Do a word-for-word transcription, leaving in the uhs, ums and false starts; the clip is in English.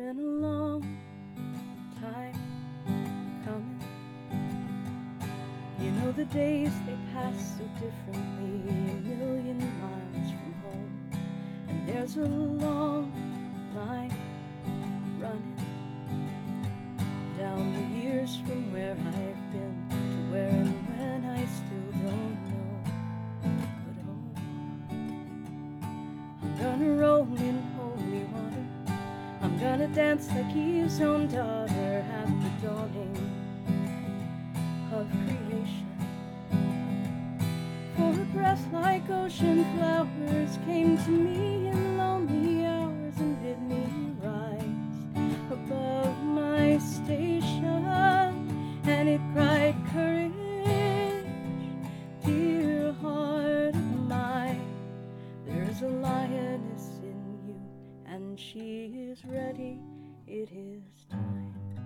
been a long time coming. You know the days, they pass so differently, a million miles from home. And there's a long line running down the years from where I've been to where and when I still don't know. But oh, I'm gonna roll in holy water. I'm gonna dance like Eve's own daughter at the dawning of creation. For a breath like ocean flowers came to me in lonely hours and bid me rise above my station, and it cried, courage, dear heart of mine, there's a lioness in you, and she is ready, it is time.